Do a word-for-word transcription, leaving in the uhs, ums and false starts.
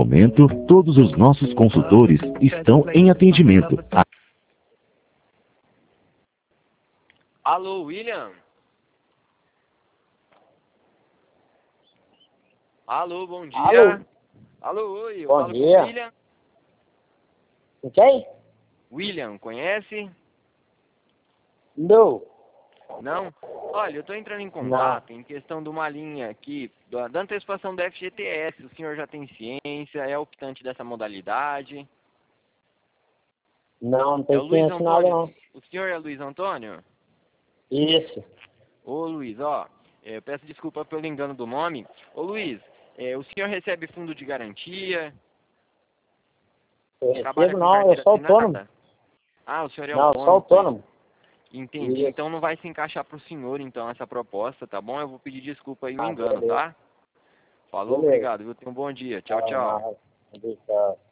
momento, todos os nossos consultores estão em atendimento. A- Alô, William? Alô, bom dia. Alô. Alô, oi, eu Bom falo dia. com o William. Com quem? William, conhece? Não. Não? Olha, eu estou entrando em contato em questão de uma linha aqui, da, da antecipação do F G T S. O senhor já tem ciência, é optante dessa modalidade? Não, não É tem o Luiz ciência nada, Antônio? não. O senhor é Luiz Antônio? Isso. Ô Luiz, ó, é, eu peço desculpa pelo engano do nome. Ô Luiz, é, o senhor recebe fundo de garantia? Eu Trabalha recebo com não, eu carteira sou autônomo. assinada? Ah, o senhor é Não, eu sou autônomo, Luiz. autônomo. Entendi. Isso. Então não vai se encaixar para o senhor, então, essa proposta, tá bom? Eu vou pedir desculpa aí o Ah, engano, beleza. tá? Falou, Beleza. obrigado, viu? Tenha um bom dia. Tchau, Ah, tchau. não. Tchau.